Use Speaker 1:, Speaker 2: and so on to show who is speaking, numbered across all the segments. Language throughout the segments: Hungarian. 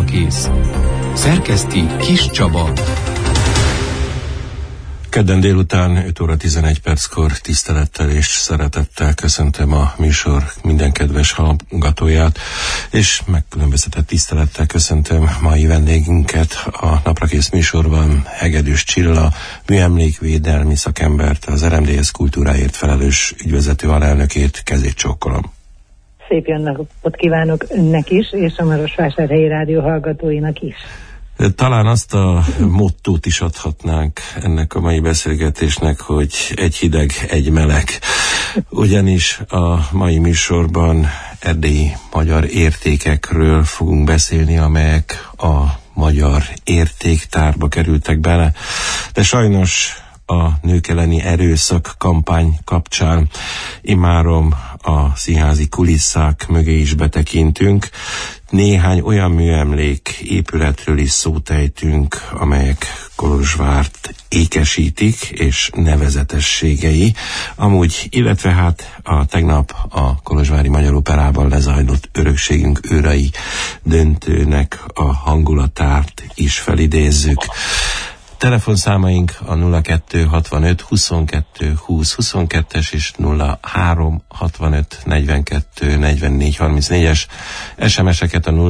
Speaker 1: Naprakész. Szerkeszti Kis Csaba.
Speaker 2: Kedden délután 5 óra 11 perckor tisztelettel és szeretettel köszöntöm a műsor minden kedves hallgatóját, és megkülönböztetett tisztelettel köszöntöm mai vendégünket a Naprakész műsorban, Hegedűs Csilla, műemlékvédelmi szakembert, az RMDSZ kultúráért felelős ügyvezető alelnökét. Kezét csókolom.
Speaker 3: Szép jó napot kívánok önnek is, és a Marosvásárhelyi Rádió hallgatóinak is.
Speaker 2: Talán azt a mottót is adhatnánk ennek a mai beszélgetésnek, hogy egy hideg, egy meleg. Ugyanis a mai műsorban erdélyi magyar értékekről fogunk beszélni, amelyek a magyar értéktárba kerültek bele. De sajnos a nők elleni erőszak kampány kapcsán immáron a színházi kulisszák mögé is betekintünk. Néhány olyan műemlék épületről is szót ejtünk, amelyek Kolozsvárt ékesítik, és nevezetességei. Amúgy, illetve hát a tegnap a Kolozsvári Magyar Operában lezajlott Örökségünk őrai döntőnek a hangulatát is felidézzük. Telefonszámaink a 0265 22 20 22-es és 0365 42 44 34-es, SMS-eket a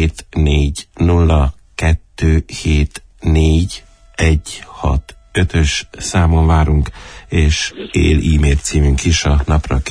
Speaker 2: 0740274165-ös számon várunk, és él e-mail címünk is a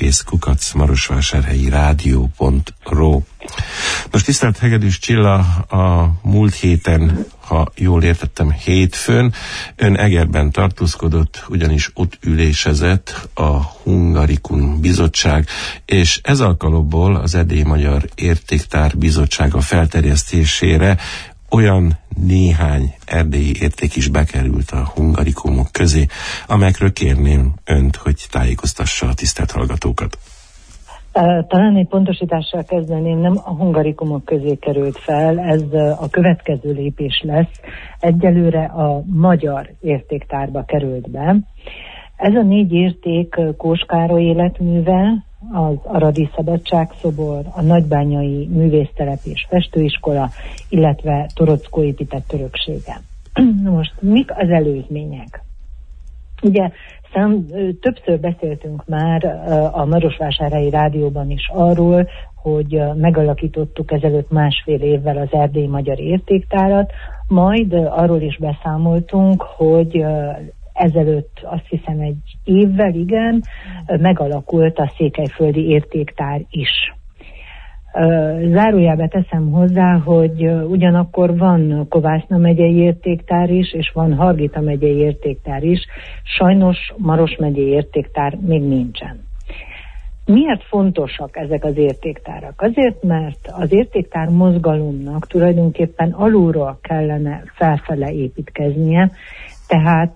Speaker 2: naprakész@marosvásárhelyi-rádió.ro. Most tisztelt Hegedűs Csilla, a múlt héten, ha jól értettem, hétfőn ön Egerben tartózkodott, ugyanis ott ülésezett a Hungarikum Bizottság, és ez alkalomból az Erdélyi Magyar Értéktár Bizottsága felterjesztésére olyan néhány erdélyi érték is bekerült a hungarikumok közé, amelyekről kérném önt, hogy tájékoztassa a tisztelt hallgatókat.
Speaker 3: Talán egy pontosítással kezdeném, nem a hungarikumok közé került fel, ez a következő lépés lesz. Egyelőre a magyar értéktárba került be. Ez a 4 érték Kós Károly életműve, az Aradi Szabadságszobor, a Nagybányai Művésztelep és Festőiskola, illetve Torockó épített öröksége. Most mik az előzmények? Ugye többször beszéltünk már a Marosvásárhelyi Rádióban is arról, hogy megalakítottuk ezelőtt 1,5 évvel az Erdélyi Magyar Értéktárat, majd arról is beszámoltunk, hogy ezelőtt azt hiszem 1 évvel, igen, megalakult a Székelyföldi Értéktár is. Zárójelbe teszem hozzá, hogy ugyanakkor van Kovászna megyei értéktár is, és van Hargita megyei értéktár is, sajnos Maros megyei értéktár még nincsen. Miért fontosak ezek az értéktárak? Azért, mert az értéktár mozgalomnak tulajdonképpen alulról kellene felfele építkeznie, tehát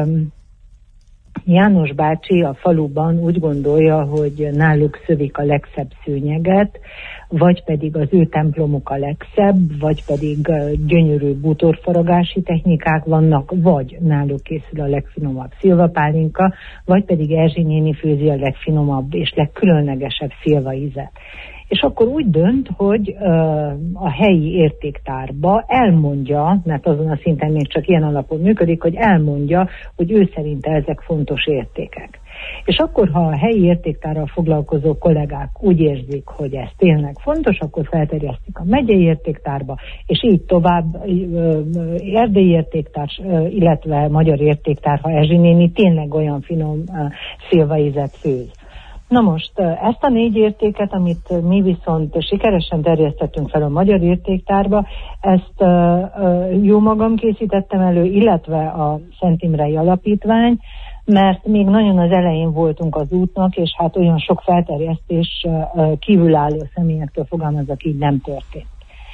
Speaker 3: János bácsi a faluban úgy gondolja, hogy náluk szövik a legszebb szőnyeget, vagy pedig az ő templomuk a legszebb, vagy pedig gyönyörű bútorfaragási technikák vannak, vagy náluk készül a legfinomabb szilvapálinka, vagy pedig Erzsi néni főzi a legfinomabb és legkülönlegesebb szilvaízet. És akkor úgy dönt, hogy a helyi értéktárba elmondja, mert azon a szinten még csak ilyen alapon működik, hogy elmondja, hogy ő szerinte ezek fontos értékek. És akkor, ha a helyi értéktárral foglalkozó kollégák úgy érzik, hogy ez tényleg fontos, akkor felterjesztik a megyei értéktárba, és így tovább erdélyi értéktár, illetve magyar értéktár, ha Erzsi néni tényleg olyan finom szilvaízet főz. Na most, ezt a 4 értéket, amit mi viszont sikeresen terjesztettünk fel a Magyar Értéktárba, ezt jó magam készítettem elő, illetve a Szent Imrei Alapítvány, mert még nagyon az elején voltunk az útnak, és hát olyan sok felterjesztés kívülálló személyektől fogalmazok, így nem történt.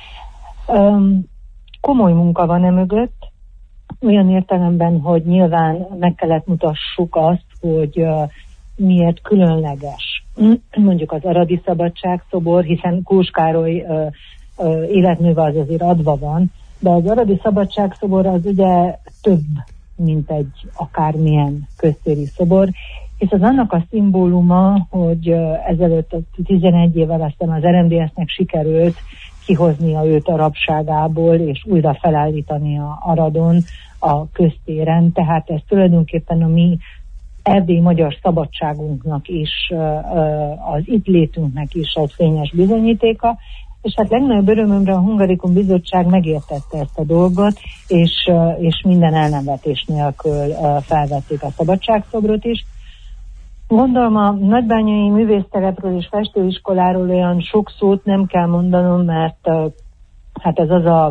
Speaker 3: Komoly munka van emögött, olyan értelemben, hogy nyilván meg kellett mutassuk azt, hogy miért különleges. Mondjuk az Aradi Szabadságszobor, hiszen Kós Károly életműve az azért adva van, de az Aradi Szabadságszobor az ugye több, mint egy akármilyen köztéri szobor, és az annak a szimbóluma, hogy ezelőtt 11 évvel aztán az RMDSZ-nek sikerült kihoznia őt a rabságából, és újra felállítani a Aradon, a köztéren. Tehát ez tulajdonképpen a mi erdélyi magyar szabadságunknak is, az itt létünknek is egy fényes bizonyítéka, és hát legnagyobb örömömre a Hungarikum Bizottság megértette ezt a dolgot, és minden elnevetés nélkül felvették a szabadságszobrot is. Gondolom a nagybányai művésztelepről és festőiskoláról olyan sok szót nem kell mondanom, mert hát ez az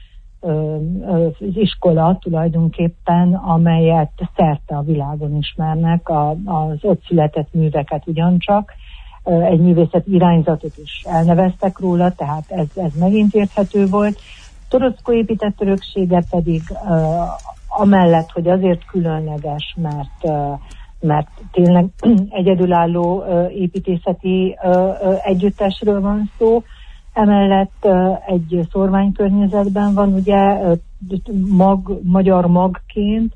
Speaker 3: iskola tulajdonképpen, amelyet szerte a világon ismernek, az ott született műveket ugyancsak, egy művészet irányzatot is elneveztek róla, tehát ez megint érthető volt. Toroczko épített öröksége pedig amellett, hogy azért különleges, mert tényleg egyedülálló építészeti együttesről van szó, emellett egy szórványkörnyezetben van, ugye, magyar magként,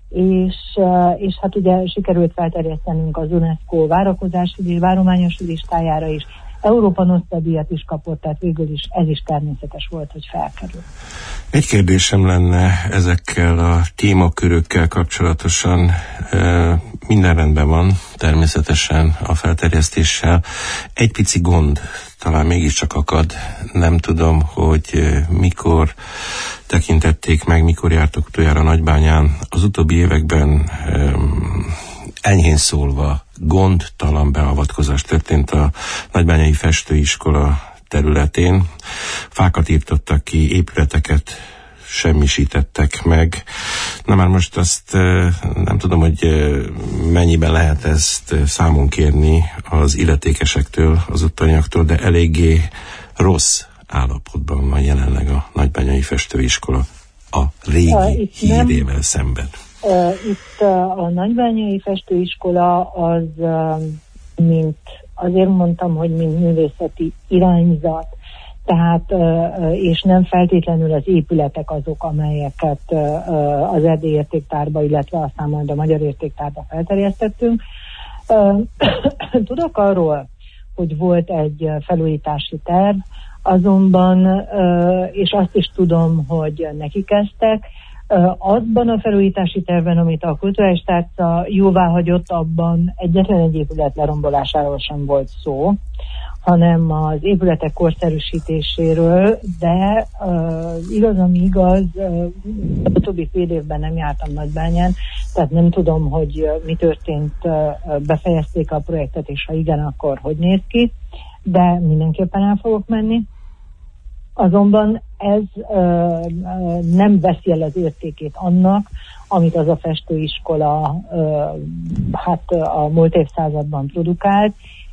Speaker 3: és hát ugye sikerült felterjesztenünk az UNESCO várakozási, várományosi listájára is. Európa Nostra-díjat is kapott, tehát végül is ez is természetes volt, hogy felkerül.
Speaker 2: Egy kérdésem lenne ezekkel a témakörökkel kapcsolatosan. Minden rendben van, természetesen a felterjesztéssel. Egy pici gond talán mégiscsak akad. Nem tudom, hogy mikor tekintették meg, mikor jártok utoljára Nagybányán. Az utóbbi években enyhén szólva gondtalan beavatkozás történt a Nagybányai Festőiskola területén. Fákat írtottak ki, épületeket semmisítettek meg. Na már most azt nem tudom, hogy mennyiben lehet ezt számon kérni az illetékesektől, az ottaniaktól, de eléggé rossz állapotban van jelenleg a Nagybányai Festőiskola a régi hírével szemben.
Speaker 3: Itt a Nagybányai Festőiskola az, mint azért mondtam, hogy mint művészeti irányzat, tehát, és nem feltétlenül az épületek azok, amelyeket az Erdély Értéktárba, illetve aztán majd a Magyar Értéktárba felterjesztettünk. Tudok arról, hogy volt egy felújítási terv, azonban, és azt is tudom, hogy neki kezdtek, azban a felújítási tervben, amit a Kulturális Tárca jóváhagyott, abban egyetlen egy épület lerombolásáról sem volt szó, hanem az épületek korszerűsítéséről, de igaz, ami igaz, a utóbbi fél évben nem jártam Nagybányán, tehát nem tudom, hogy mi történt, befejezték a projektet, és ha igen, akkor hogy néz ki, de mindenképpen el fogok menni. Azonban ez nem veszi el az értékét annak, amit az a festőiskola hát a múlt évszázadban produkált,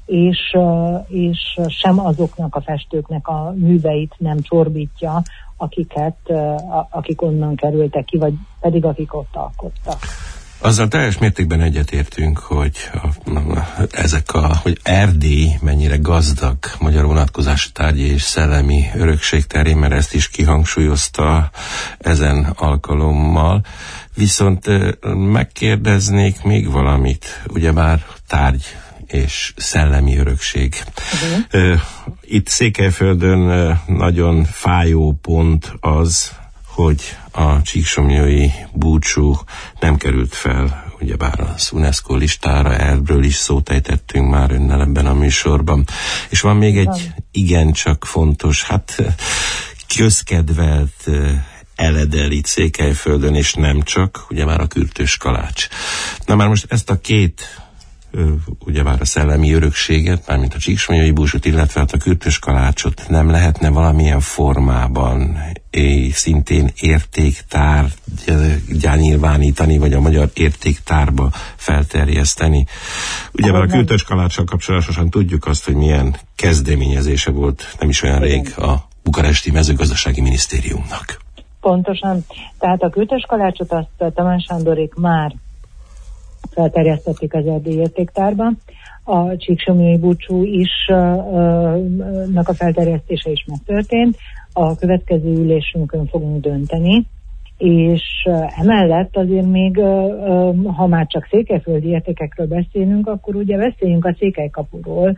Speaker 3: és sem azoknak a festőknek a műveit nem csorbítja, akik onnan kerültek ki, vagy pedig akik ott alkottak.
Speaker 2: Azzal teljes mértékben egyetértünk, hogy hogy Erdély mennyire gazdag magyar vonatkozású tárgyi és szellemi örökség terén, mert ezt is kihangsúlyozta ezen alkalommal. Viszont megkérdeznék még valamit, ugyebár tárgy és szellemi örökség. Itt Székelyföldön nagyon fájó pont az, hogy a csíksomlyói búcsú nem került fel, ugyebár az UNESCO listára, erről is szót ejtettünk már önnel ebben a műsorban. És van még egy igencsak fontos, közkedvelt eledel itt Székelyföldön, és nem csak, ugyebár a kürtös kalács. Na már most ezt a két ugyebár a szellemi örökséget, mármint a csíksomlyói búcsút, illetve a kürtös kalácsot nem lehetne valamilyen formában szintén értéktárgyá nyilvánítani, vagy a Magyar Értéktárba felterjeszteni. Ugyebár a kürtös kaláccsal kapcsolatosan tudjuk azt, hogy milyen kezdeményezése volt nem is olyan rég a bukaresti mezőgazdasági minisztériumnak. Pontosan.
Speaker 3: Tehát a kürtös kalácsot azt Tamás Sándorék már felterjesztették az Erdély Értéktárban. A csíksomlyói búcsú is a felterjesztése is megtörtént. A következő ülésünkön fogunk dönteni, és emellett azért még, ha már csak székelyföldi értékekről beszélünk, akkor ugye beszéljünk a Székelykapuról,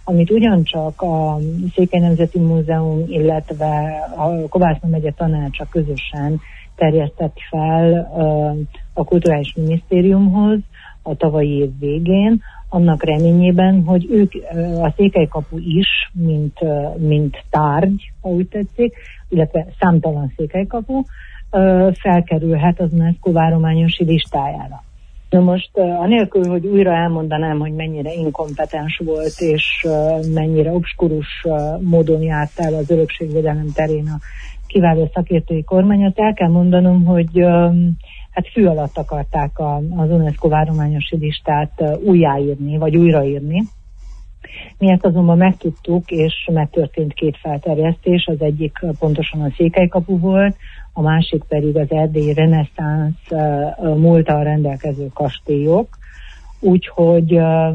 Speaker 3: amit ugyancsak a Székely Nemzeti Múzeum, illetve a Kovászna megye tanácsa közösen terjesztett fel a Kulturális Minisztériumhoz a tavalyi év végén, annak reményében, hogy ők, a Székelykapu is, mint tárgy, ha úgy tetszik, illetve számtalan Székelykapu, felkerülhet az UNESCO várományosi listájára. Na most, anélkül, hogy újra elmondanám, hogy mennyire inkompetens volt, és mennyire obskurus módon járt el az örökségvédelem terén a kiváló szakértői kormányat, el kell mondanom, hogy hát fű alatt akarták az UNESCO várományosi listát újjáírni, vagy újraírni. Mi ezt azonban megtudtuk, és megtörtént 2 felterjesztés, az egyik pontosan a Székelykapu volt, a másik pedig az erdélyi reneszánsz múlttal rendelkező kastélyok. Úgyhogy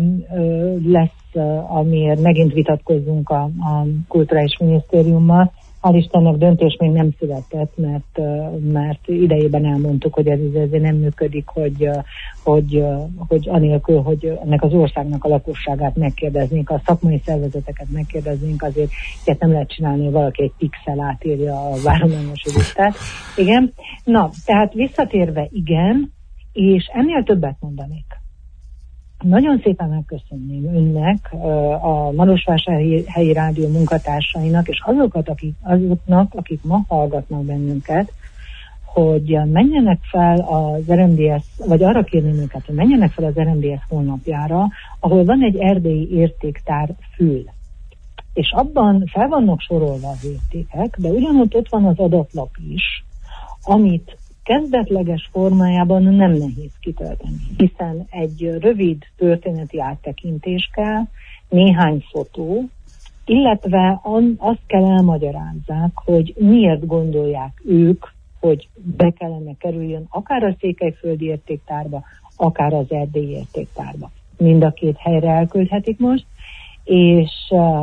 Speaker 3: lesz, amiért megint vitatkozzunk a Kulturális Minisztériummal. Hál' Istennek döntés még nem született, mert idejében elmondtuk, hogy ez azért nem működik, hogy anélkül, hogy ennek az országnak a lakosságát megkérdeznénk, a szakmai szervezeteket megkérdeznénk, azért ilyet nem lehet csinálni, hogy valaki egy pixel átírja a várományosi listát. Igen. Na, tehát visszatérve igen, és ennél többet mondanék. Nagyon szépen megköszönném önnek, a Marosvásárhelyi Rádió munkatársainak, és azoknak, akik ma hallgatnak bennünket, hogy menjenek fel az RMDS, vagy arra kérném őket, hogy menjenek fel az RMDS honlapjára, ahol van egy erdélyi értéktár fül. És abban fel vannak sorolva az értékek, de ugyanott ott van az adatlap is, amit kezdetleges formájában nem nehéz kitölteni, hiszen egy rövid történeti áttekintés kell, néhány fotó, illetve azt kell elmagyarázzák, hogy miért gondolják ők, hogy be kellene kerüljön akár a székelyföldi értéktárba, akár az erdélyi értéktárba. Mind a 2 helyre elküldhetik most, és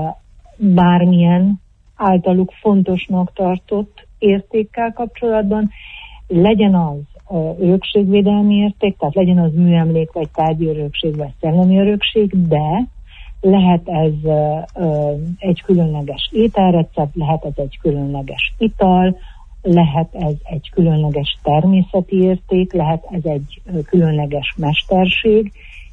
Speaker 3: bármilyen általuk fontosnak tartott értékkel kapcsolatban, legyen az örökségvédelmi érték, tehát legyen az műemlék, vagy tárgyi örökség, vagy szellemi örökség, de lehet ez egy különleges ételrecept, lehet ez egy különleges ital, lehet ez egy különleges természeti érték, lehet ez egy különleges mesterség,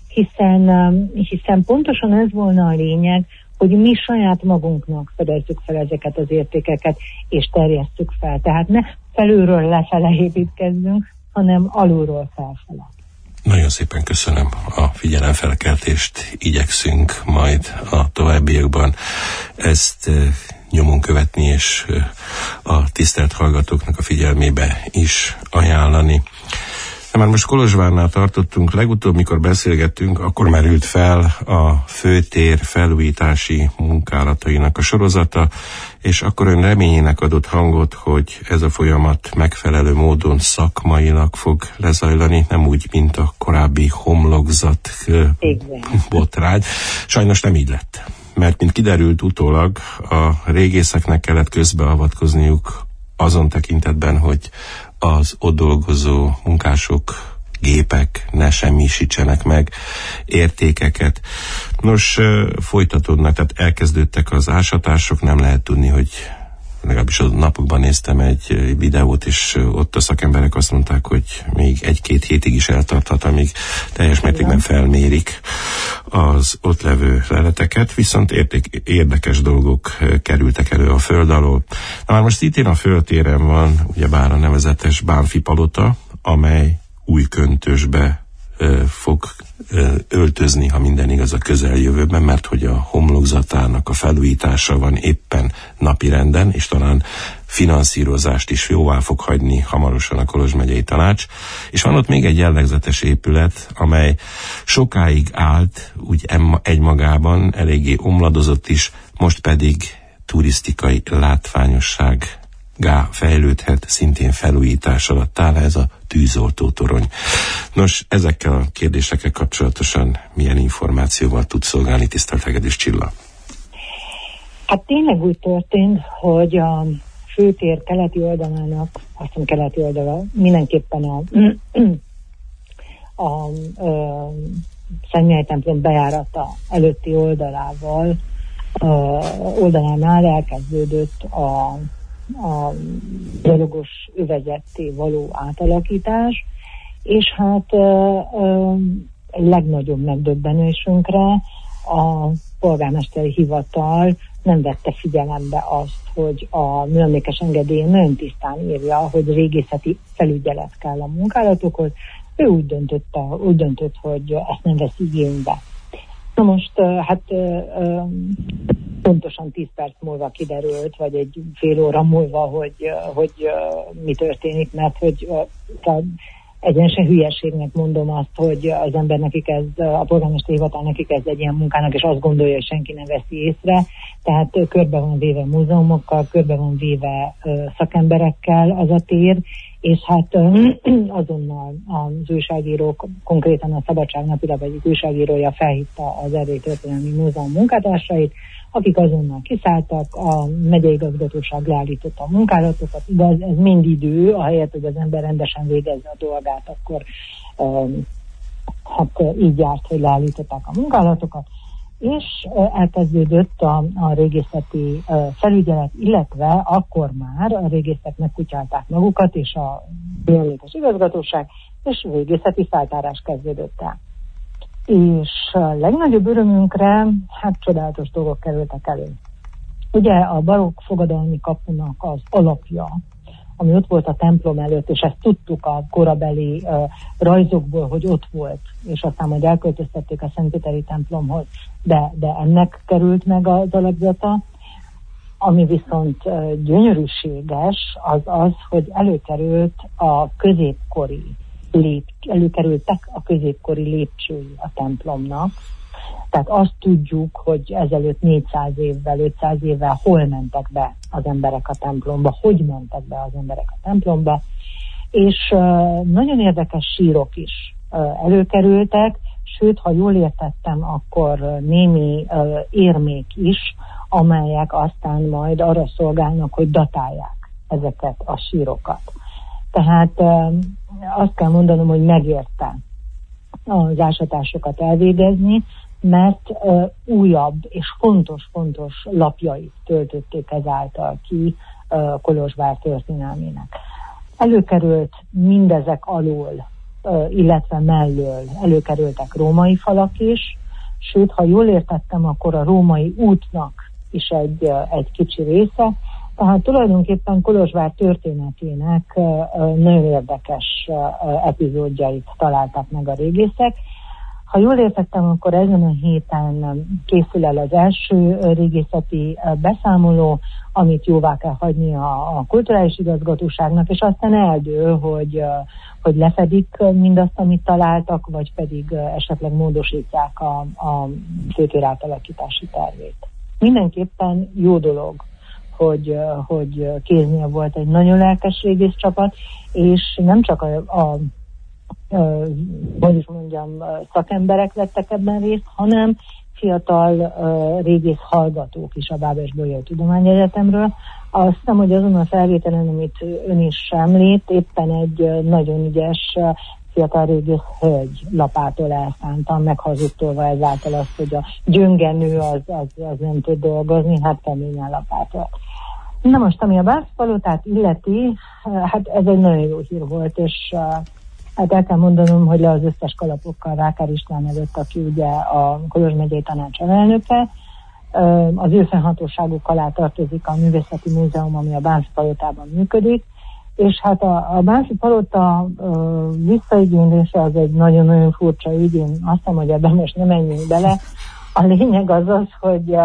Speaker 3: hiszen pontosan ez volna a lényeg, hogy mi saját magunknak fedezzük fel ezeket az értékeket, és terjesszük fel. Tehát ne felülről lefele építkezzünk, hanem alulról felfele.
Speaker 2: Nagyon szépen köszönöm a figyelemfelkeltést, igyekszünk majd a továbbiakban ezt nyomon követni, és a tisztelt hallgatóknak a figyelmébe is ajánlani. Már most Kolozsvárnál tartottunk, legutóbb, mikor beszélgettünk, akkor merült fel a főtér felújítási munkálatainak a sorozata, és akkor ön reményének adott hangot, hogy ez a folyamat megfelelő módon szakmailag fog lezajlani, nem úgy, mint a korábbi homlokzat botrány. Sajnos nem így lett, mert mint kiderült utólag, a régészeknek kellett közbeavatkozniuk azon tekintetben, hogy az ott dolgozó munkások, gépek ne semmisítsenek meg értékeket. Nos, folytatódnak, tehát elkezdődtek az ásatások, nem lehet tudni, hogy legalábbis a napokban néztem egy videót, és ott a szakemberek azt mondták, hogy még 1-2 hétig is eltarthat, amíg teljes mértékben felmérik az ott levő leleteket, viszont érdekes dolgok kerültek elő a föld alól. Na már most itt a földtéren van ugyebár a nevezetes Bánffy palota, amely új köntösbe fog öltözni, ha minden igaz, a közeljövőben, mert hogy a homlokzatának a felújítása van éppen napirenden, és talán finanszírozást is jóvá fog hagyni hamarosan a Kolozs megyei tanács. És van ott még egy jellegzetes épület, amely sokáig állt, úgy egymagában, eléggé omladozott is, most pedig turisztikai látványosság fejlődhet, szintén felújítás alatt áll, ez a tűzoltó torony. Nos, ezekkel a kérdésekkel kapcsolatosan milyen információval tud szolgálni, tisztelt Hegedűs Csilla?
Speaker 3: Hát tényleg úgy történt, hogy a főtér keleti oldalának, azt hiszem keleti oldala, mindenképpen a Szent Mihály templom bejárata előtti oldalával oldalánál elkezdődött a gyalogos övezetté való átalakítás, és hát legnagyobb megdöbbenésünkre a polgármesteri hivatal nem vette figyelembe azt, hogy a műemlékes engedélyen nagyon tisztán írja, hogy régészeti felügyelet kell a munkálatokhoz. Ő úgy döntött, hogy ezt nem vesz igénybe. Na most, hát pontosan 10 perc múlva kiderült, vagy egy fél óra múlva, hogy mi történik, mert hogy egyenesen hülyeségnek mondom azt, hogy az ember a polgármesteri hivatal neki kezd egy ilyen munkának, és azt gondolja, hogy senki nem veszi észre. Tehát körbe van véve múzeumokkal, körbe van véve szakemberekkel az a tér, és hát azonnal az újságírók, konkrétan a Szabadság napilap egyik újságírója felhívta az Erdélyi Történelmi Múzeum munkatársait, akik azonnal kiszálltak, a megyei igazgatóság leállította a munkálatokat, igaz, ez mind idő, ahelyett, hogy az ember rendesen végezze a dolgát, akkor hát így járt, hogy leállították a munkálatokat, és elkezdődött a régészeti felügyelet, illetve akkor már a régészek megkutyálták magukat, és a műemlékes igazgatóság, és régészeti feltárás kezdődött el. És a legnagyobb örömünkre, hát csodálatos dolgok kerültek elő. Ugye a barokk fogadalmi kapunak az alapja, ami ott volt a templom előtt, és ezt tudtuk a korabeli rajzokból, hogy ott volt, és aztán majd elköltöztették a Szentpéteri templomhoz, de ennek került meg az alapzata. Ami viszont gyönyörűséges, az, hogy előkerültek a középkori lépcsői a templomnak. Tehát azt tudjuk, hogy ezelőtt 400 évvel, 500 évvel hol mentek be az emberek a templomba, hogy mentek be az emberek a templomba, és nagyon érdekes sírok is előkerültek, sőt, ha jól értettem, akkor némi érmék is, amelyek aztán majd arra szolgálnak, hogy datálják ezeket a sírokat. Tehát azt kell mondanom, hogy megérte az ásatásokat elvégezni, mert újabb és fontos lapjait töltötték ezáltal ki Kolozsvár történelmének. Előkerült mindezek alól, illetve mellől előkerültek római falak is, sőt, ha jól értettem, akkor a római útnak is egy kicsi része, tehát tulajdonképpen Kolozsvár történetének nagyon érdekes epizódjait találták meg a régészek. Ha jól értettem, akkor ezen a héten készül el az első régészeti beszámoló, amit jóvá kell hagyni a kulturális igazgatóságnak, és aztán eldől, hogy lefedik mindazt, amit találtak, vagy pedig esetleg módosítják a főtér átalakítási tervét. Mindenképpen jó dolog, hogy kéznél volt egy nagyon lelkes régészcsapat, és nem csak szakemberek vettek ebben részt, hanem fiatal régész hallgatók is a Bábes-Bolyai Tudományegyetemről. Azt hiszem, hogy azon a felvételen, amit ön is említ, éppen egy nagyon ügyes fiatal régész hölgy lapától elszántam, meghazudtolva ezáltal azt, hogy a gyöngenő az nem tud dolgozni, hát keményen lapától. Na most, ami a Bánffy-palotát illeti, hát ez egy nagyon jó hír volt, és hát el kell mondanom, hogy le az összes kalapokkal Rákár István előtt, aki ugye a Kolozs megyei tanács alelnöke. Az ő fennhatóságuk alá tartozik a Művészeti Múzeum, ami a Bánffy-palotában működik, és hát a Bánffy-palota visszaigénylése az egy nagyon-nagyon furcsa ügy, én azt hiszem, hogy ebben most nem menjünk bele. A lényeg az, hogy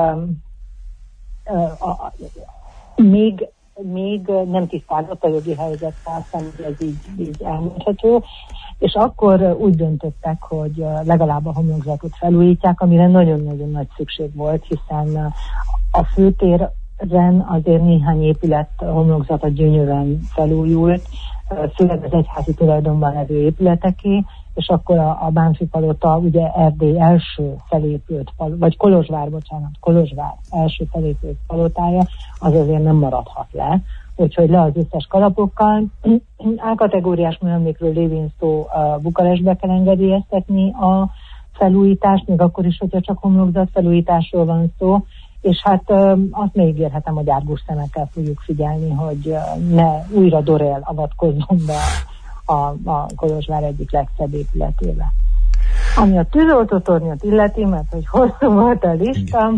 Speaker 3: még nem tisztázott a jogi helyzet, aztán ez így elmondható, és akkor úgy döntöttek, hogy legalább a homlokzatot felújítják, amire nagyon-nagyon nagy szükség volt, hiszen a főtéren azért néhány épület homlokzata gyönyörűen felújult, főleg az egyházi tulajdonban levő épületeké, és akkor a Bánffy-palota ugye Erdély első felépült, vagy Kolozsvár első felépült palotája, az azért nem maradhat le. Úgyhogy le az összes kalapokkal. A-kategóriás műemlékről lévén szó, Bukarestbe kell engedélyeztetni a felújítást, még akkor is, hogyha csak homlokzat felújításról van szó, És hát azt még ígérhetem, hogy árgus szemekkel fogjuk figyelni, hogy ne újra Dorel avatkozzon be a Kolozsvár egyik legszebb épületébe. Ami a tűzoltótornyot illeti, mert hogy hosszú volt a lista,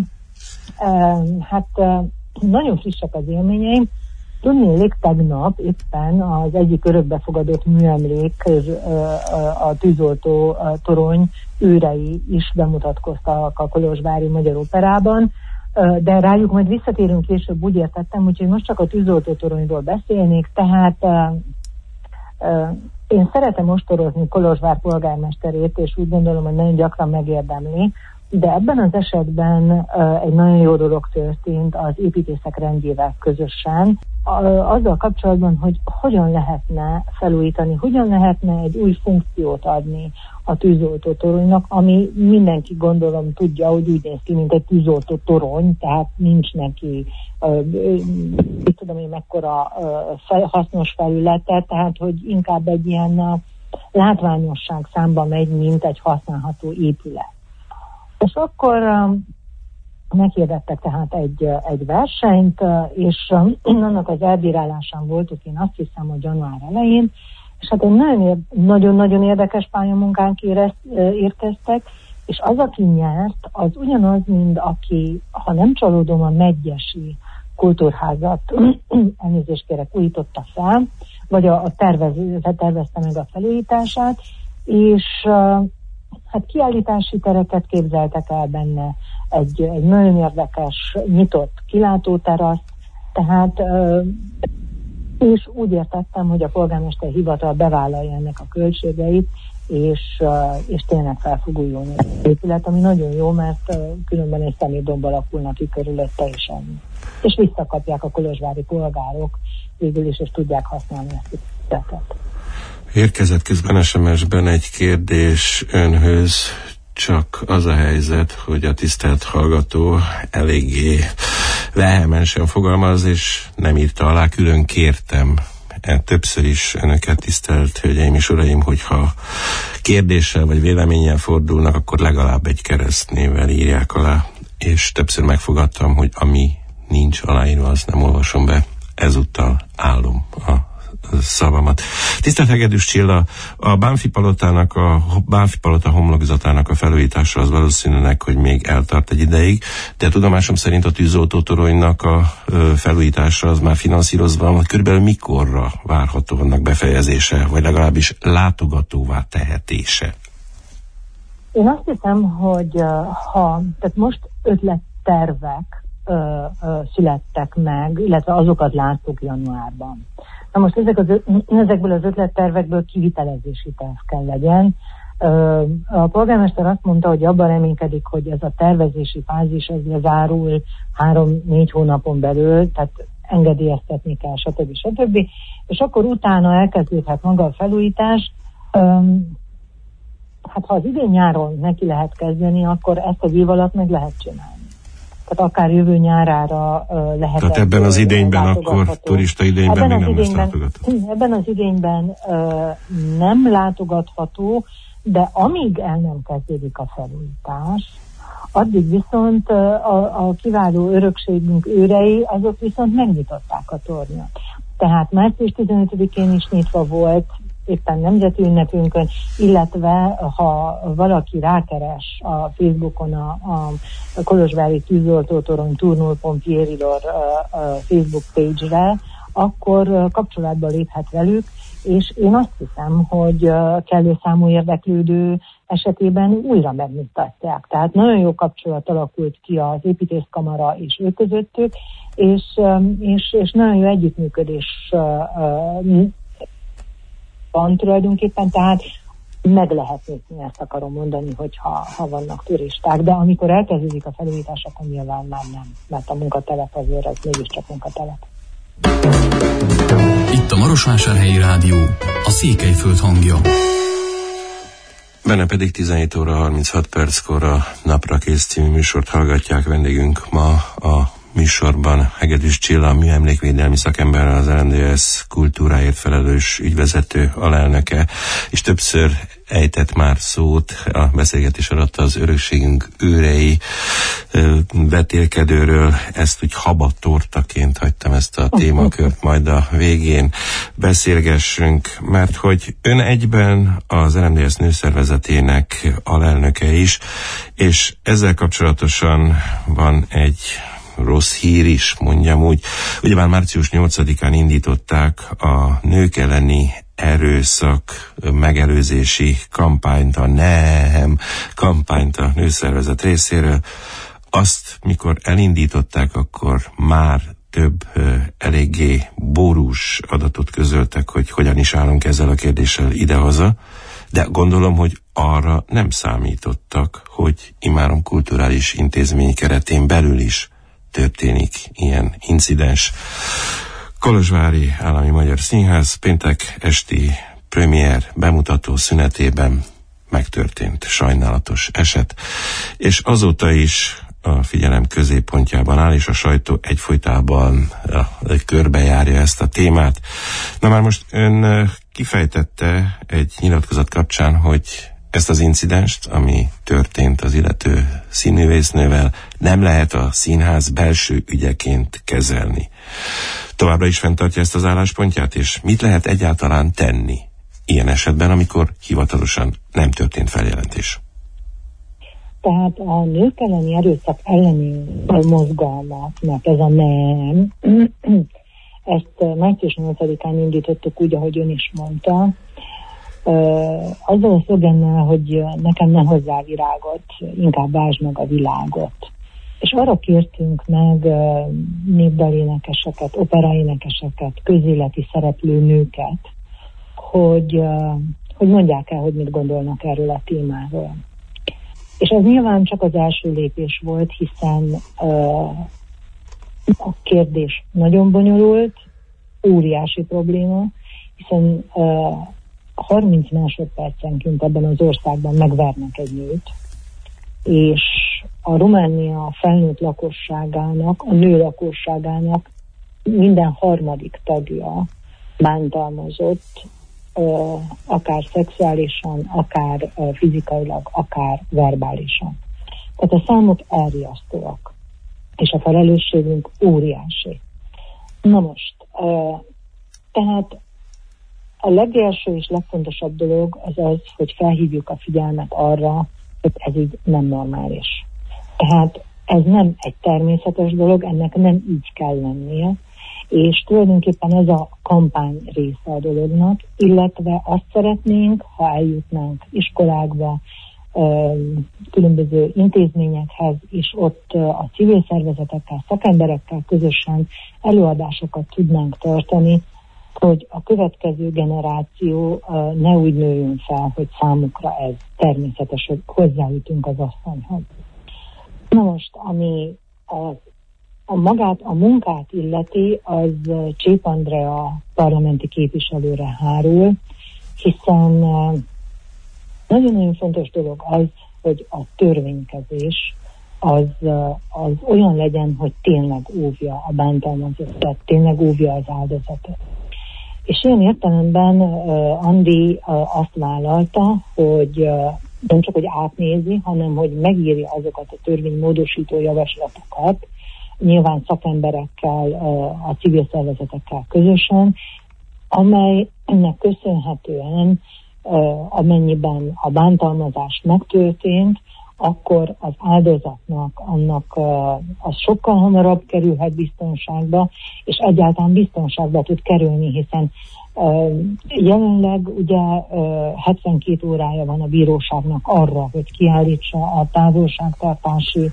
Speaker 3: nagyon frissek az élményeim. Tudnélik, tegnap éppen az egyik örökbefogadott műemlék, a tűzoltó torony őrei is bemutatkoztak a kolozsvári Magyar Operában, de rájuk majd visszatérünk később, úgy értettem, úgyhogy most csak a tűzoltó toronyról beszélnék, tehát én szeretem ostorozni Kolozsvár polgármesterét, és úgy gondolom, hogy nagyon gyakran megérdemli, de ebben az esetben egy nagyon jó dolog történt az építészek rendjével közösen, azzal kapcsolatban, hogy hogyan lehetne felújítani, hogyan lehetne egy új funkciót adni a tűzoltó toronynak, ami mindenki gondolom tudja, hogy úgy néz ki, mint egy tűzoltó torony, tehát nincs neki tudom én mekkora hasznos felülete, tehát hogy inkább egy ilyen látványosság számba megy, mint egy használható épület. És akkor meghirdettek tehát egy versenyt, és annak az elbírálásán voltunk, én azt hiszem, hogy január elején, és hát egy nagyon-nagyon érdekes pályamunkánk érkeztek, és az, aki nyert, az ugyanaz, mint aki, ha nem csalódom, a Medgyesi kultúrházat, elnézést kérek, újította fel, vagy tervezte meg a felújítását, és hát kiállítási tereket képzeltek el benne, egy nagyon érdekes, nyitott kilátóterasz, tehát és úgy értettem, hogy a polgármester hivatal bevállalja ennek a költségeit, és tényleg fel fog újulni az épület, ami nagyon jó, mert különben egy szemétdomb alakulnak ki körülötte is ennyi. És visszakapják a kolozsvári polgárok végül is, és tudják használni ezt a épületet.
Speaker 2: Érkezett közben SMS-ben egy kérdés önhöz, csak az a helyzet, hogy a tisztelt hallgató eléggé vehemensen fogalmaz, és nem írta alá, külön kértem többször is önöket, tisztelt hölgyeim és uraim, hogyha kérdéssel vagy véleménnyel fordulnak, akkor legalább egy keresztnévvel írják alá, és többször megfogadtam, hogy ami nincs aláírva, azt nem olvasom be. Ezúttal állom a szavamat. Tisztelt Hegedűs Csilla, a Bánffy Palota homlokzatának a felújítása az valószínűleg, hogy még eltart egy ideig, de tudomásom szerint a tűzoltótoronynak a felújítása az már finanszírozva van, körülbelül mikorra várható annak befejezése, vagy legalábbis látogatóvá tehetése?
Speaker 3: Én azt hiszem, hogy tehát most ötlettervek születtek meg, illetve azokat láttuk januárban. Na most ezekből az ötlettervekből kivitelezési terv kell legyen. A polgármester azt mondta, hogy abban reménykedik, hogy ez a tervezési fázis ez lezárul 3-4 hónapon belül, tehát engedélyeztetni kell, stb. És akkor utána elkezdődhet maga a felújítás. Hát ha az idén nyáron neki lehet kezdeni, akkor ezt az év alatt meg lehet csinálni. Tehát akár jövő nyárára lehet. Tehát
Speaker 2: ebben az idényben akkor turista idényben még nem lesz látogatható.
Speaker 3: Ebben az idényben nem látogatható, de amíg el nem kezdődik a felújítás, addig viszont a kiváló örökségünk őrei, azok viszont megnyitották a tornyot. Tehát március 15-én is nyitva volt, éppen nemzeti ünnepünkön, illetve ha valaki rákeres a Facebookon a Kolozsvári Tűzoltótorony Tournul.Pierilor Facebook page-re, akkor kapcsolatba léphet velük, és én azt hiszem, hogy kellő számú érdeklődő esetében újra megmutatják. Tehát nagyon jó kapcsolat alakult ki az építészkamara és ő közöttük, és nagyon jó együttműködés van tulajdonképpen, tehát meg lehet nézni, ezt akarom mondani, hogy ha vannak turisták, de amikor elkezdődik a felújítás, akkor nyilván már nem, mert a munkatelep azért az mégiscsak munkatelep.
Speaker 1: Itt a Marosvásárhelyi Rádió, a Székelyföld hangja.
Speaker 2: Benne pedig 17 óra 36 perckor a Napra Kész című műsort hallgatják. Vendégünk ma a műsorban Hegedűs Csilla, a műemlékvédelmi szakember, az RMDSZ kultúráért felelős ügyvezető alelnöke, és többször ejtett már szót a beszélgetés alatt az örökségünk őrei vetélkedőről. Ezt úgy habatortaként hagytam ezt a témakört, majd a végén beszélgessünk, mert hogy ön egyben az RMDSZ nőszervezetének alelnöke is, és ezzel kapcsolatosan van egy rossz hír is, mondjam úgy. Ugyebár március 8-án indították a nők elleni erőszak megelőzési kampányt, a NEM kampányt a nőszervezet részéről. Azt, mikor elindították, akkor már több eléggé borús adatot közöltek, hogy hogyan is állunk ezzel a kérdéssel idehaza, de gondolom, hogy arra nem számítottak, hogy immáron kulturális intézmény keretén belül is történik ilyen incidens. Kolozsvári Állami Magyar Színház péntek esti premier bemutató szünetében megtörtént sajnálatos eset, és azóta is a figyelem középpontjában áll, és a sajtó egyfolytában körbejárja ezt a témát. Na már most ön kifejtette egy nyilatkozat kapcsán, hogy ezt az incidenst, ami történt az illető színművésznővel, nem lehet a színház belső ügyeként kezelni. Továbbra is fenntartja ezt az álláspontját, és mit lehet egyáltalán tenni ilyen esetben, amikor hivatalosan nem történt feljelentés?
Speaker 3: Tehát a nők elleni erőszak elleni mozgalmaknak ez a NEM, ezt március 8-án indítottuk úgy, ahogy ön is mondta, azzal a szlogennel, hogy nekem ne hozzá virágot, inkább vásd meg a világot. És arra kértünk meg népdalénekeseket, operaénekeseket, közéleti szereplő nőket, hogy mondják el, hogy mit gondolnak erről a témáról. És ez nyilván csak az első lépés volt, hiszen a kérdés nagyon bonyolult, óriási probléma, hiszen 30 másodpercenként ebben az országban megvernek egy nőt, és a Románia felnőtt lakosságának, a nő lakosságának minden harmadik tagja bántalmazott, akár szexuálisan, akár fizikailag, akár verbálisan. Tehát a számok elriasztóak, és a felelősségünk óriási. Na most, tehát a legelső és legfontosabb dolog az az, hogy felhívjuk a figyelmet arra, hogy ez így nem normális. Tehát ez nem egy természetes dolog, ennek nem így kell lennie, és tulajdonképpen ez a kampány része a dolognak, illetve azt szeretnénk, ha eljutnánk iskolákba, különböző intézményekhez, és ott a civil szervezetekkel, szakemberekkel közösen előadásokat tudnánk tartani, hogy a következő generáció ne úgy nőjön fel, hogy számukra ez természetes, hogy hozzájutunk az asszonyhoz. Na most, ami a munkát illeti, az Csép Andrea parlamenti képviselőre hárul, hiszen nagyon-nagyon fontos dolog az, hogy a törvénykezés az olyan legyen, hogy tényleg óvja a bántalmazottat, tényleg óvja az áldozatot. És ilyen értelemben Andi azt vállalta, hogy nem csak, hogy átnézi, hanem hogy megírja azokat a törvénymódosító javaslatokat, nyilván szakemberekkel, a civil szervezetekkel közösen, amelynek köszönhetően, amennyiben a bántalmazás megtörtént, akkor az áldozatnak annak az sokkal hamarabb kerülhet biztonságba, és egyáltalán biztonságba tud kerülni, hiszen jelenleg ugye 72 órája van a bíróságnak arra, hogy kiállítsa a távolságtartási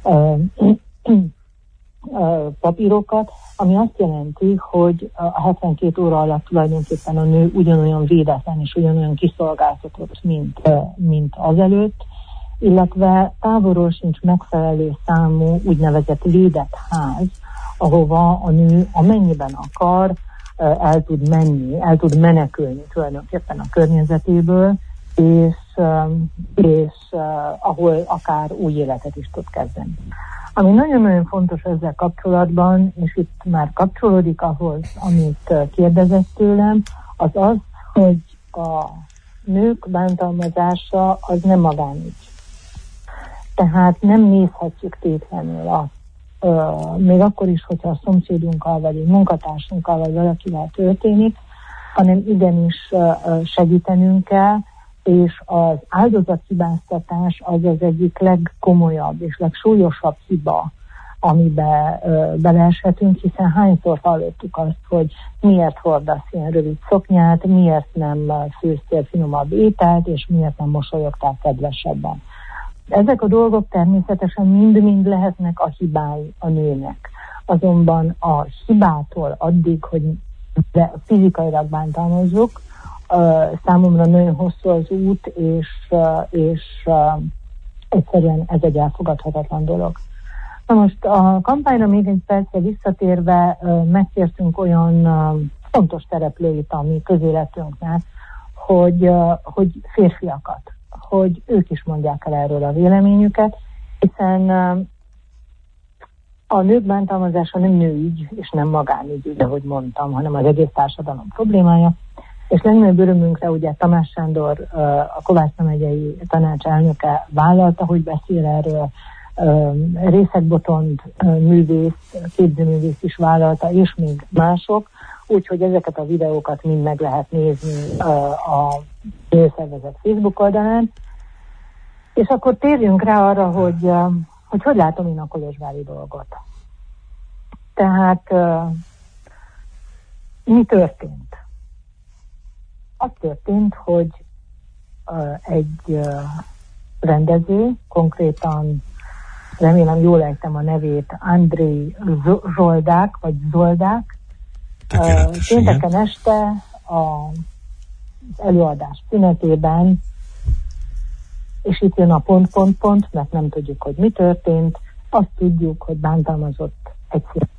Speaker 3: papírokat, ami azt jelenti, hogy a 72 óra alatt tulajdonképpen a nő ugyanolyan védetlen és ugyanolyan kiszolgáltatott, mint azelőtt, illetve távolról sincs megfelelő számú úgynevezett védett ház, ahova a nő amennyiben akar, el tud menni, el tud menekülni tulajdonképpen a környezetéből, és ahol akár új életet is tud kezdeni. Ami nagyon-nagyon fontos ezzel kapcsolatban, és itt már kapcsolódik ahhoz, amit kérdezett tőlem, az az, hogy nők bántalmazása az nem magánügy. Tehát nem nézhetjük tétlenül azt, még akkor is, hogyha a szomszédunkkal, vagy egy munkatársunkkal, vagy valakivel történik, hanem igenis segítenünk kell, és az áldozathibáztatás az az egyik legkomolyabb és legsúlyosabb hiba, amiben beleeshetünk, hiszen hányszor hallottuk azt, hogy miért hordasz ilyen rövid szoknyát, miért nem főztél finomabb ételt, és miért nem mosolyogtál kedvesebben. Ezek a dolgok természetesen mind-mind lehetnek a hibái a nőnek. Azonban a hibától addig, hogy fizikailag bántalmazzuk, számomra nagyon hosszú az út, és egyszerűen ez egy elfogadhatatlan dolog. Na most a kampányra még egy percre visszatérve megkértünk olyan fontos szereplőit a mi közéletünknek, hogy férfiakat, hogy ők is mondják el erről a véleményüket, hiszen a nők bántalmazása nem nőügy, és nem magánügy, ahogy mondtam, hanem az egész társadalom problémája. És legnagyobb örömünkre ugye Tamás Sándor, a Kovács megyei tanács elnöke vállalta, hogy beszél erről, Részek Botond művész, képzőművész is vállalta, és még mások, úgyhogy ezeket a videókat mind meg lehet nézni a nőszervezet Facebook oldalán. És akkor térjünk rá arra, hogy látom én a kolozsvári dolgot. Tehát mi történt? Az történt, hogy egy rendező, konkrétan remélem jól ejtem a nevét, Andrei Zsoldák, vagy Zoldák, pénteken este az előadás szünetében, és itt jön a pont, mert nem tudjuk, hogy mi történt, azt tudjuk, hogy bántalmazott egy színész.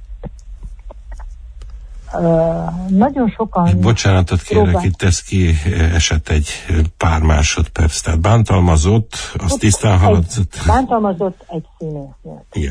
Speaker 3: Nagyon sokan...
Speaker 2: Bocsánatot kérek, itt ez ki esett egy pár másodperc, tehát bántalmazott, azt tisztán haladzott.
Speaker 3: Bántalmazott egy színésznőt.
Speaker 2: Igen.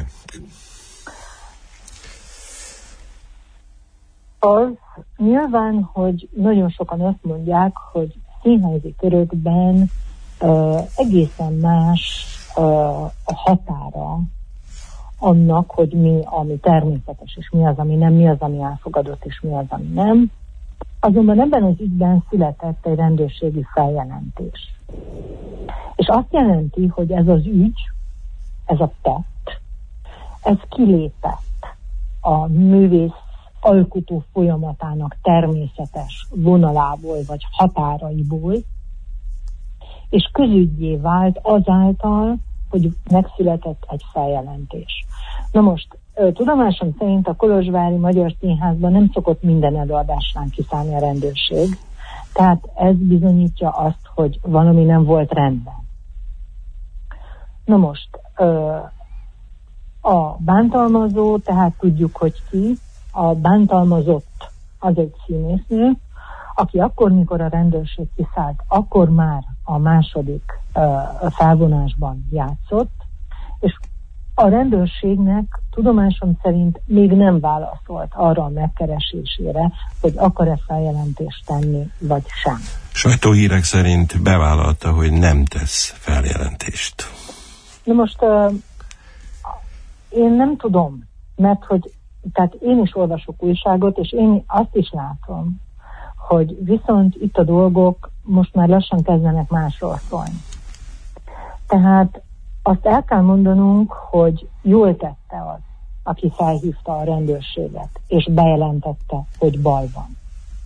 Speaker 3: Az nyilván, hogy nagyon sokan azt mondják, hogy színházi körökben egészen más a határa annak, hogy mi, ami természetes, és mi az, ami nem, mi az, ami elfogadott, és mi az, ami nem. Azonban ebben az ügyben született egy rendőrségi feljelentés. És azt jelenti, hogy ez az ügy, ez a tett, ez kilépett a művész alkotó folyamatának természetes vonalából, vagy határaiból, és közüggyé vált azáltal, hogy megszületett egy feljelentés. Na most, tudomásom szerint a Kolozsvári Magyar Színházban nem szokott minden előadásán kiszállni a rendőrség, tehát ez bizonyítja azt, hogy valami nem volt rendben. Na most, a bántalmazó, tehát tudjuk, hogy ki, a bántalmazott az egy színésznő, aki akkor, mikor a rendőrség kiszállt, akkor már a második felvonásban játszott, és a rendőrségnek tudomásom szerint még nem válaszolt arra a megkeresésére, hogy akar-e feljelentést tenni, vagy sem.
Speaker 2: Sajtóhírek szerint bevállalta, hogy nem tesz feljelentést.
Speaker 3: Na most én nem tudom, mert hogy tehát én is olvasok újságot, és én azt is látom, hogy viszont itt a dolgok most már lassan kezdenek másról szólni. Tehát azt el kell mondanunk, hogy jól tette az, aki felhívta a rendőrséget, és bejelentette, hogy baj van.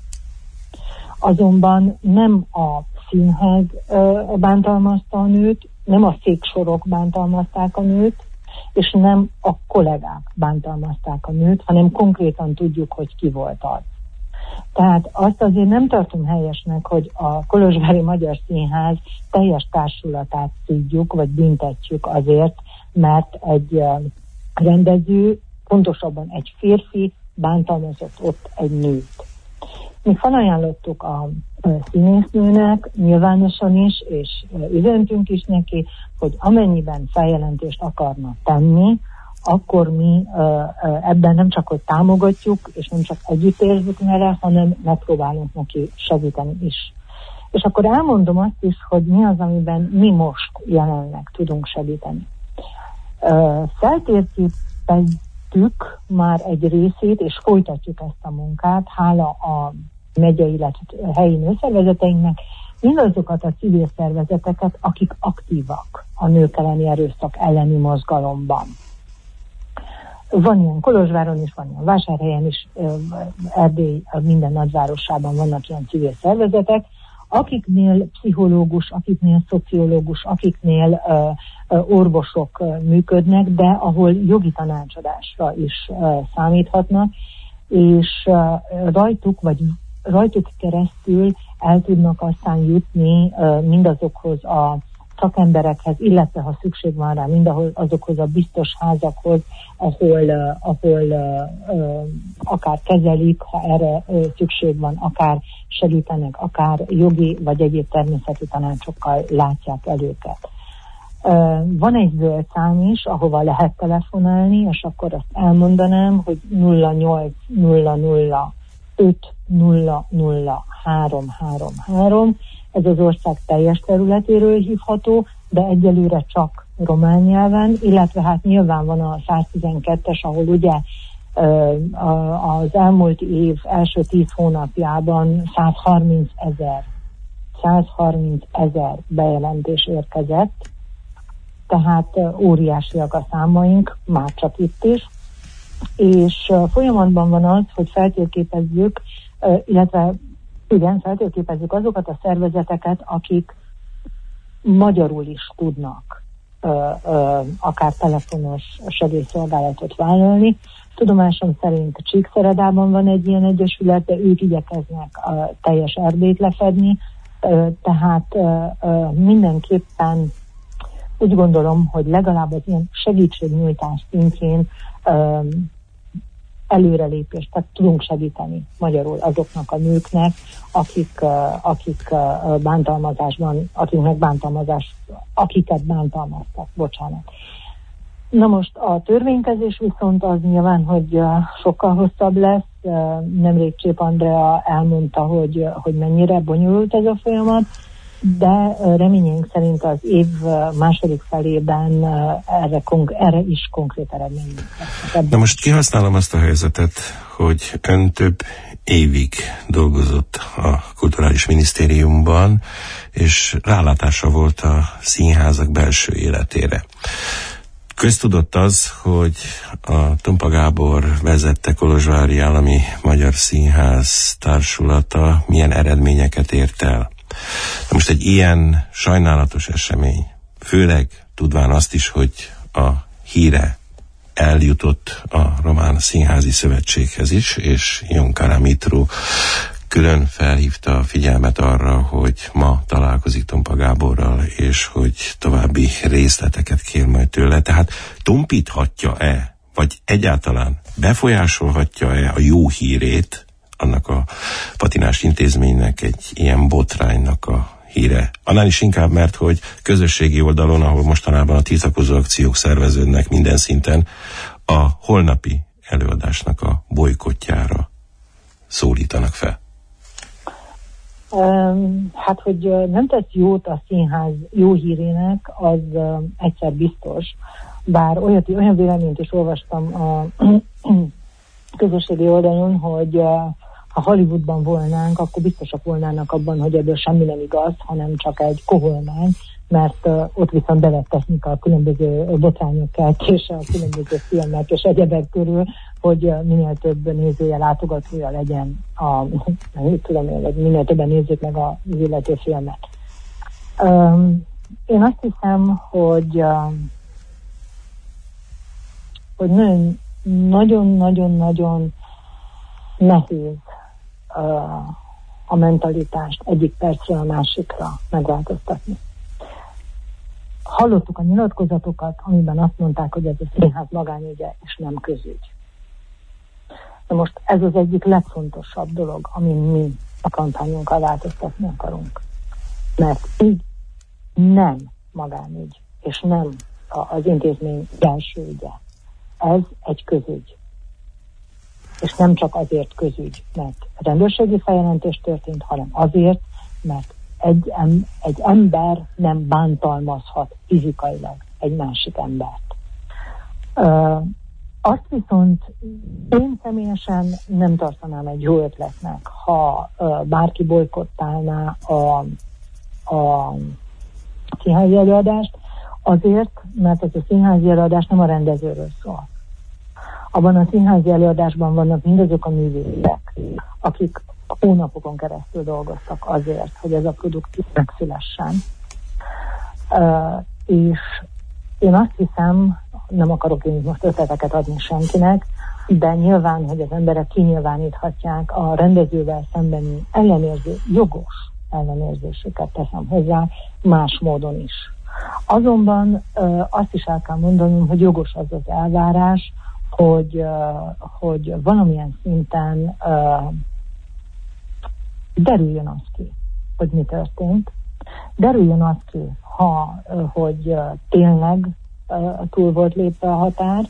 Speaker 3: Azonban nem a színház bántalmazta a nőt, nem a széksorok bántalmazták a nőt, és nem a kollégák bántalmazták a nőt, hanem konkrétan tudjuk, hogy ki volt az. Tehát azt azért nem tartom helyesnek, hogy a Kolozsvári Magyar Színház teljes társulatát szídjuk, vagy büntetjük azért, mert egy rendező, pontosabban egy férfi bántalmazott ott egy nőt. Mi felajánlottuk a színésznőnek nyilvánosan is, és üzentünk is neki, hogy amennyiben feljelentést akarna tenni, akkor mi ebben nem csak, hogy támogatjuk, és nem csak együtt érzünk vele, hanem megpróbálunk neki segíteni is. És akkor elmondom azt is, hogy mi az, amiben mi most jelenleg tudunk segíteni. Feltérképezzük már egy részét, és folytatjuk ezt a munkát, hála a megyei, illetve helyi nőszervezeteinknek, mindazokat a civil szervezeteket, akik aktívak a nők elleni erőszak elleni mozgalomban. Van ilyen Kolozsváron is, van ilyen Vásárhelyen is, Erdély minden nagyvárosában vannak ilyen civil szervezetek, akiknél pszichológus, akiknél szociológus, akiknél orvosok működnek, de ahol jogi tanácsadásra is számíthatnak, és rajtuk keresztül el tudnak aztán jutni mindazokhoz a szakemberekhez, illetve ha szükség van rá, mindazokhoz a biztos házakhoz, ahol akár kezelik, ha erre szükség van, akár segítenek, akár jogi vagy egyéb természeti tanácsokkal látják el őket. Van egy zöld szám is, ahova lehet telefonálni, és akkor azt elmondanám, hogy 0800 500-333. Ez az ország teljes területéről hívható, de egyelőre csak román nyelven, illetve hát nyilván van a 112-es, ahol ugye az elmúlt év első 10 hónapjában 130 000 bejelentés érkezett, tehát óriásiak a számaink, már csak itt is, és folyamatban van az, hogy feltérképezzük, illetve igen, feltérképezzük azokat a szervezeteket, akik magyarul is tudnak akár telefonos segélyszolgálatot vállalni. Tudomásom szerint Csíkszeredában van egy ilyen egyesület, de ők igyekeznek a teljes Erdélyt lefedni, tehát mindenképpen úgy gondolom, hogy legalább az ilyen segítségnyújtás szintjén előrelépést, tehát tudunk segíteni magyarul azoknak a nőknek, akiket bántalmaztak, bocsánat. Na most a törvénykezés viszont az nyilván, hogy sokkal hosszabb lesz. Nemrég Csép Andrea elmondta, hogy mennyire bonyolult ez a folyamat, de reményeink szerint az év második felében erre is konkrét eredmény lesz.
Speaker 2: Na most kihasználom azt a helyzetet, hogy ön több évig dolgozott a Kulturális Minisztériumban, és rálátása volt a színházak belső életére. Köztudott az, hogy a Tompa Gábor vezette Kolozsvári Állami Magyar Színház társulata milyen eredményeket ért el. Na most egy ilyen sajnálatos esemény, főleg tudván azt is, hogy a híre eljutott a Román Színházi Szövetséghez is, és Jonkara Mitru külön felhívta a figyelmet arra, hogy ma találkozik Tompa Gáborral, és hogy további részleteket kér majd tőle. Tehát tompíthatja-e, vagy egyáltalán befolyásolhatja-e a jó hírét annak a patinás intézménynek, egy ilyen botránynak a híre? Annál is inkább, mert hogy közösségi oldalon, ahol mostanában a tiltakozó akciók szerveződnek minden szinten, a holnapi előadásnak a bojkottjára szólítanak fel.
Speaker 3: Hát, hogy nem tesz jót a színház jó hírének, az egyszer biztos. Bár olyan véleményt is olvastam a közösségi oldalon, hogy ha Hollywoodban volnánk, akkor biztosak volnának abban, hogy ebből semmi nem igaz, hanem csak egy koholmány, mert ott viszont bevett technika a különböző botrányok keltése, a különböző filmek és egyebek körül, hogy minél több nézője, látogatója legyen, minél többen nézzék meg az illető filmet. Én azt hiszem, hogy nagyon-nagyon-nagyon nehéz a mentalitást egyik percről a másikra megváltoztatni. Hallottuk a nyilatkozatokat, amiben azt mondták, hogy ez a színház magánügye és nem közügy. De most ez az egyik legfontosabb dolog, amin mi a kampányunkkal változtatni akarunk. Mert így nem magánügy, és nem az intézmény belső ügye. Ez egy közügy. És nem csak azért közügy, mert rendőrségi feljelentés történt, hanem azért, mert egy ember nem bántalmazhat fizikailag egy másik embert. Azt viszont én személyesen nem tartanám egy jó ötletnek, ha bárki bolykottálná a színházi előadást, azért, mert ez a színházi előadás nem a rendezőről szól. Abban a színházi előadásban vannak mindazok a művészek, akik hónapokon keresztül dolgoztak azért, hogy ez a produkció megszülessen. És én azt hiszem, nem akarok én most ötleteket adni senkinek, de nyilván, hogy az emberek kinyilváníthatják a rendezővel szembeni jogos ellenérzésüket, teszem hozzá, más módon is. Azonban azt is el kell mondanom, hogy jogos az az elvárás, hogy valamilyen szinten derüljön az ki, hogy mi történt. Derüljön az ki, hogy tényleg túl volt lépve a határ,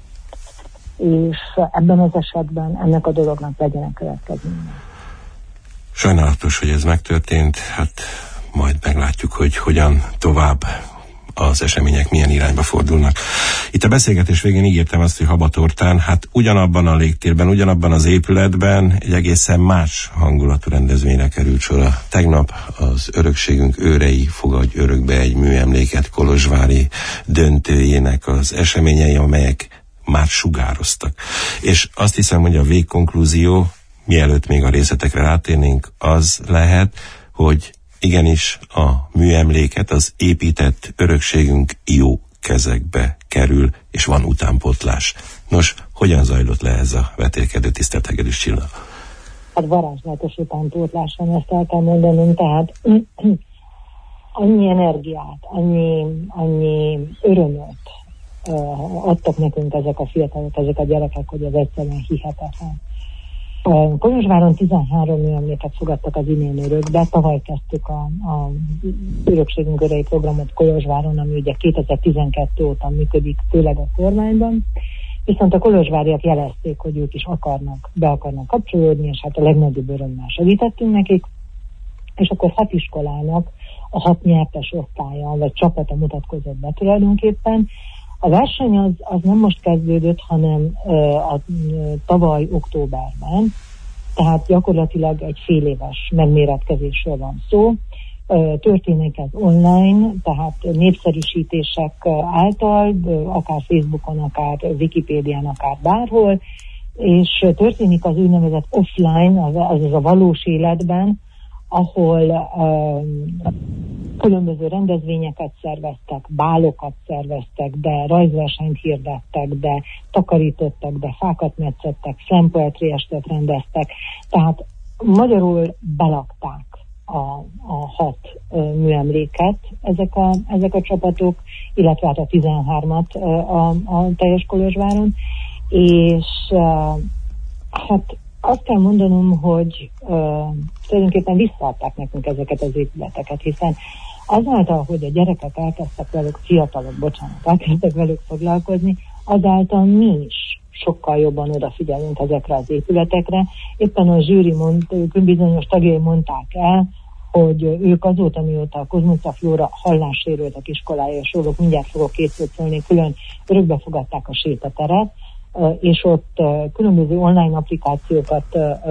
Speaker 3: és ebben az esetben ennek a dolognak legyenek következménye.
Speaker 2: Sajnálatos, hogy ez megtörtént, hát majd meglátjuk, hogy hogyan tovább, az események milyen irányba fordulnak. Itt a beszélgetés végén ígértem azt, hogy Habatortán, hát ugyanabban a légtérben, ugyanabban az épületben egy egészen más hangulatú rendezvényre került sor. Tegnap az Örökségünk őrei fogadj örökbe egy műemléket kolozsvári döntőjének az eseményei, amelyek már sugároztak. És azt hiszem, hogy a végkonklúzió, mielőtt még a részletekre rátérnénk, az lehet, hogy igenis a műemléket, az épített örökségünk jó kezekbe kerül, és van utánpótlás. Nos, hogyan zajlott le ez a vetélkedő, tisztelt Hegedűs Csilla?
Speaker 3: Hát varázslatos utánpótlás van, ezt el kell mondanunk, tehát annyi energiát, annyi örömöt adtak nekünk ezek a fiatalok, ezek a gyerekek, hogy ez egyszerűen hihetetlen. Kolozsváron 13 műemléket fogadtak az imént örökbe. Tavaly kezdtük a Örökségünk őrei programot Kolozsváron, ami ugye 2012 óta működik, főleg a kormányban. Viszont a kolozsváriak jelezték, hogy ők is be akarnak kapcsolódni, és hát a legnagyobb örömmel segítettünk nekik. És akkor 6 iskolának a 6 nyertes osztálya, vagy csapata mutatkozott be tulajdonképpen. A verseny az nem most kezdődött, hanem tavaly októberben, tehát gyakorlatilag egy fél éves megméretkezésről van szó. Történik ez online, tehát népszerűsítések által, akár Facebookon, akár Wikipédián, akár bárhol, és történik az úgynevezett offline, azaz a valós életben, ahol különböző rendezvényeket szerveztek, bálokat szerveztek, de rajzversenyt hirdettek, de takarítottak, de fákat metszettek, slam poetry estet rendeztek. Tehát magyarul belakták a 6 műemléket ezek a csapatok, illetve hát a 13-at a teljes Kolozsváron, és hát azt kell mondanom, hogy tulajdonképpen visszaadták nekünk ezeket az épületeket, hiszen azáltal, hogy a gyerekek elkezdtek velük foglalkozni, azáltal mi is sokkal jobban odafigyelünk ezekre az épületekre. Éppen a zsűri bizonyos tagjai mondták el, hogy ők azóta, mióta a Kozmuca Flóra hallássérültek iskolája, és róluk mindjárt fogok készült szólni, külön örökbefogadták a sétateret, és ott különböző online applikációkat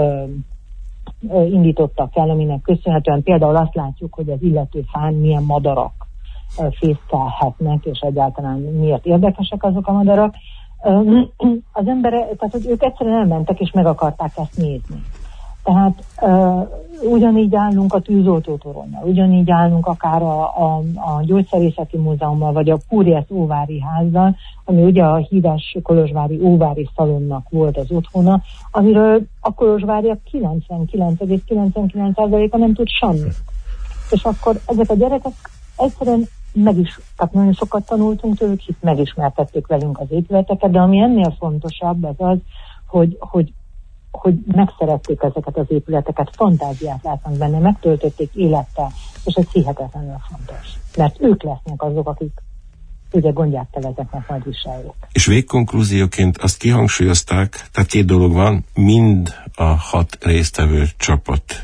Speaker 3: indítottak el, aminek köszönhetően például azt látjuk, hogy az illető fán milyen madarak fészkelhetnek, és egyáltalán miért érdekesek azok a madarak. Az emberek, tehát hogy ők egyszerűen elmentek, és meg akarták ezt nézni. Tehát ugyanígy állunk a tűzoltótoronnal, ugyanígy állunk akár a Gyógyszerészeti Múzeummal, vagy a Púriesz Óvári Házzal, ami ugye a híres kolozsvári Óvári Szalonnak volt az otthona, amiről a kolozsváriak 99,99%-a nem tud semmit. És akkor ezek a gyerekek egyszerűen tehát nagyon sokat tanultunk tőlük, hisz megismertették velünk az épületeket, de ami ennél fontosabb az, hogy megszerették ezeket az épületeket, fantáziát látnak benne, megtöltötték élettel, és ez hihetetlenül fontos. Mert ők lesznek azok, akik ugye gondjától ezeknek majd viseljék.
Speaker 2: És végkonklúzióként azt kihangsúlyozták, tehát 2 dolog van, mind a 6 résztvevő csapat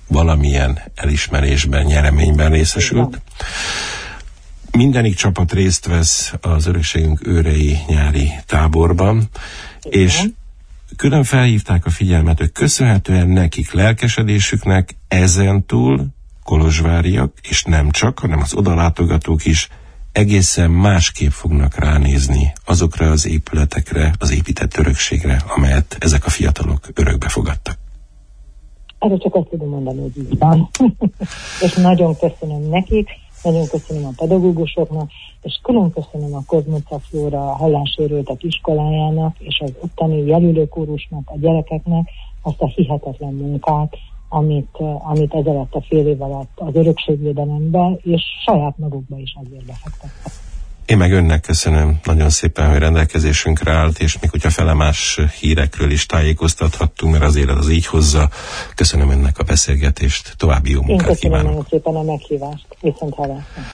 Speaker 2: valamilyen elismerésben, nyereményben részesült. Mindenik csapat részt vesz az Örökségünk őrei nyári táborban, és külön felhívták a figyelmet, hogy köszönhetően nekik, lelkesedésüknek ezentúl kolozsváriak, és nem csak, hanem az odalátogatók is egészen másképp fognak ránézni azokra az épületekre, az épített örökségre, amelyet ezek a fiatalok örökbe fogadtak.
Speaker 3: Erre csak azt tudom mondani, hogy így van. És nagyon köszönöm nekik, nagyon köszönöm a pedagógusoknak, és külön köszönöm a Kozmica Flóra hallássérültek iskolájának, és az ottani jelölőkórusnak, a gyerekeknek azt a hihetetlen munkát, amit ez alatt a fél év alatt az örökségvédelemben, és saját magukba is azért befektettek.
Speaker 2: Én meg önnek köszönöm nagyon szépen, hogy rendelkezésünkre állt, és még hogyha felemás hírekről is tájékoztathattunk, mert az élet az így hozza. Köszönöm önnek a beszélgetést, további jó munkát kívánok.
Speaker 3: Én köszönöm nagyon szépen a meghívást. Viszont hallásra.